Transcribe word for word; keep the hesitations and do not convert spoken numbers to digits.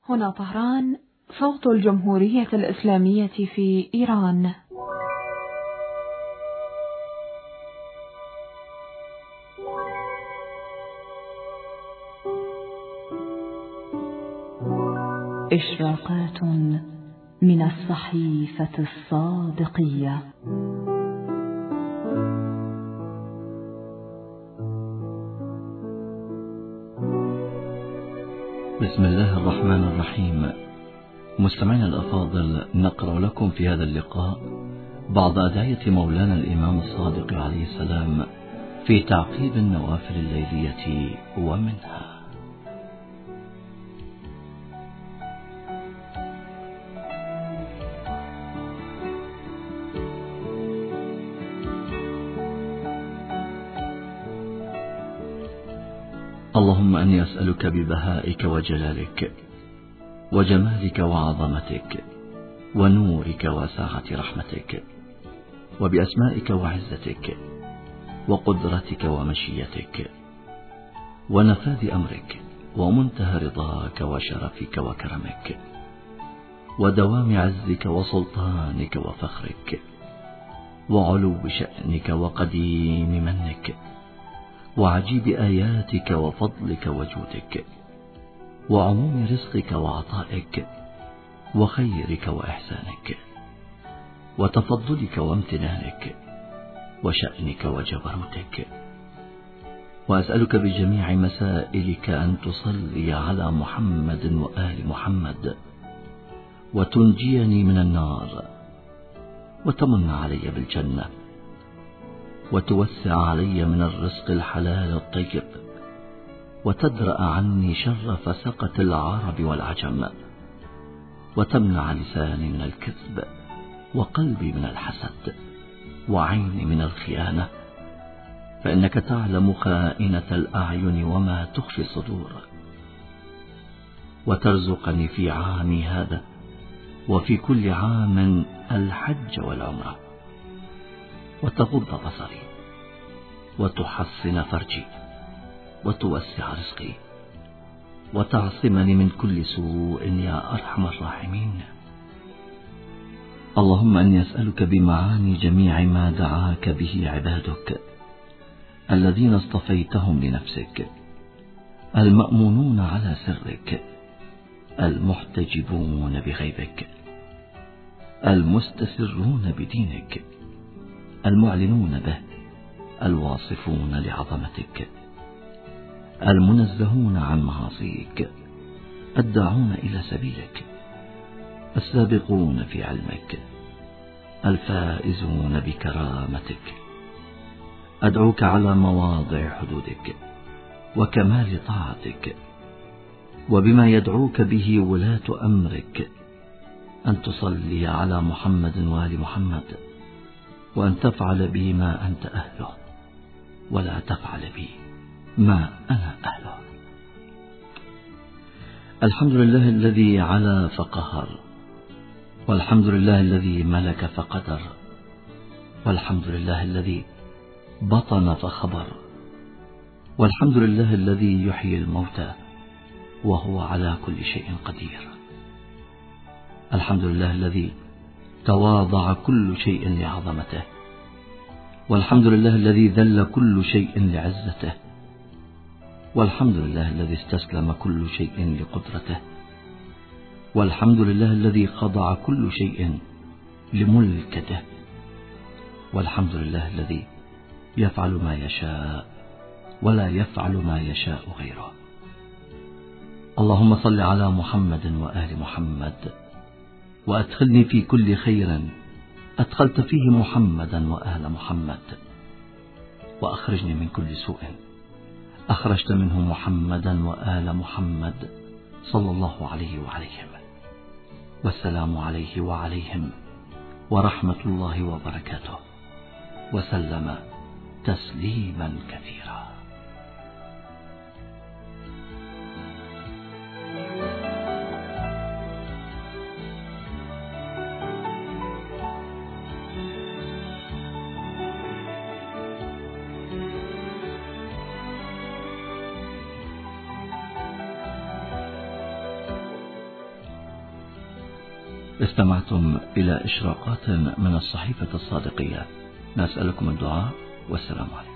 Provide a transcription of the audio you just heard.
هنا طهران، صوت الجمهورية الإسلامية في إيران. إشراقات من الصحيفة الصادقية. بسم الله الرحمن الرحيم. مستمعينا الأفاضل، نقرأ لكم في هذا اللقاء بعض أدعية مولانا الإمام الصادق عليه السلام في تعقيب النوافل الليلية ومنها: اللهم أني أسألك ببهائك وجلالك وجمالك وعظمتك ونورك وسعة رحمتك وبأسمائك وعزتك وقدرتك ومشيتك ونفاذ أمرك ومنتهى رضاك وشرفك وكرمك ودوام عزك وسلطانك وفخرك وعلو شأنك وقديم منك وعجيب آياتك وفضلك وجودك وعموم رزقك وعطائك وخيرك وإحسانك وتفضلك وامتنانك وشأنك وجبروتك. وأسألك بجميع مسائلك أن تصلي على محمد وآل محمد وتنجيني من النار وتمن علي بالجنة وتوسع علي من الرزق الحلال الطيب وتدرأ عني شر فسقة العرب والعجم وتمنع لساني من الكذب وقلبي من الحسد وعيني من الخيانة، فإنك تعلم خائنة الأعين وما تخفي الصدور. وترزقني في عامي هذا وفي كل عام الحج والعمرة وتغض بصري وتحصن فرجي وتوسع رزقي وتعصمني من كل سوء يا أرحم الراحمين. اللهم أني أسألك بمعاني جميع ما دعاك به عبادك الذين اصطفيتهم لنفسك، المأمونون على سرك، المحتجبون بغيبك، المستسرون بدينك، المعلنون به، الواصفون لعظمتك، المنزهون عن معاصيك، الداعون إلى سبيلك، السابقون في علمك، الفائزون بكرامتك. أدعوك على مواضع حدودك وكمال طاعتك وبما يدعوك به ولاة أمرك أن تصلي على محمد وآل محمد وأن تفعل بي ما أنت أهله ولا تفعل بي ما أنا أهله. الحمد لله الذي علا فقهر، والحمد لله الذي ملك فقدر، والحمد لله الذي بطن فخبر، والحمد لله الذي يحيي الموتى وهو على كل شيء قدير. الحمد لله الذي تواضع كل شيء لعظمته، والحمد لله الذي ذل كل شيء لعزته، والحمد لله الذي استسلم كل شيء لقدرته، والحمد لله الذي خضع كل شيء لملكته، والحمد لله الذي يفعل ما يشاء ولا يفعل ما يشاء غيره. اللهم صل على محمد وآل محمد وأدخلني في كل خير أدخلت فيه محمدا وآل محمد، وأخرجني من كل سوء أخرجت منه محمدا وآل محمد صلى الله عليه وعليهم. والسلام عليه وعليهم ورحمة الله وبركاته، وسلم تسليما كثيرا. استمعتم إلى إشراقات من الصحيفة الصادقية. نسألكم الدعاء والسلام عليكم.